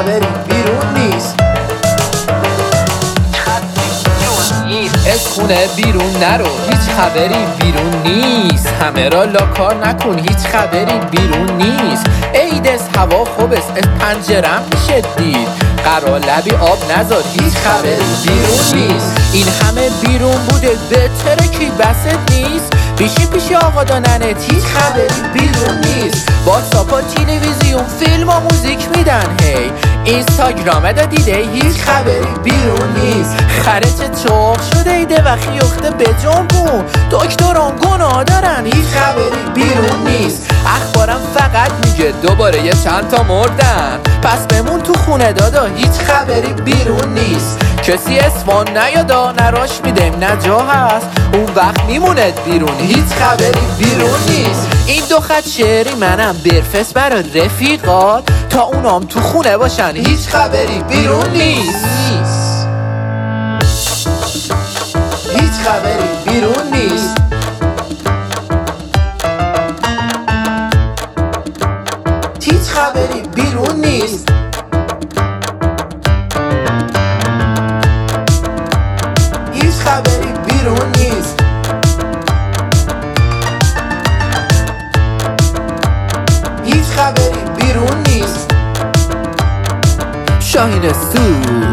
خبری بیرون نیست. از خونه بیرون نرو، هیچ خبری بیرون نیست. همه را لاکار نکن، هیچ خبری بیرون نیست. عید از هوا خوب است، از پنجرم میشه دید. قرار لبی آب نذار، هیچ خبری بیرون نیست. این همه بیرون بوده بهتره کی بست نیست. بیشی پیش آقا داننت، هیچ خبری بیرون نیست. واتساپ و تلویزیون فیلم و موزیک میدن هی. اینستاگرام دا دیده، هیچ خبری بیرون نیست. خرچ چوخ شده ایده و خیخته به جنبون. دکتران گناه دارن، هیچ خبری بیرون نیست. اخبارم فقط میگه دوباره یه چند تا مردن. پس بمون تو خونه دادا، هیچ خبری بیرون نیست. کسی اسوان نیادا، نراش میدیم نه جا هست. اون وقت میموند بیرون، هیچ خبری بیرون نیست. این دو خط شعری منم برفس برا رفیقات، تا اونام تو خونه باشن، هیچ خبری بیرون نیست. هیچ خبری بیرون نیست. هیچ خبری بیرون نیست. هیچ خبری بیرون نیست. هیچ خبری بیرون نیست. شاهین سو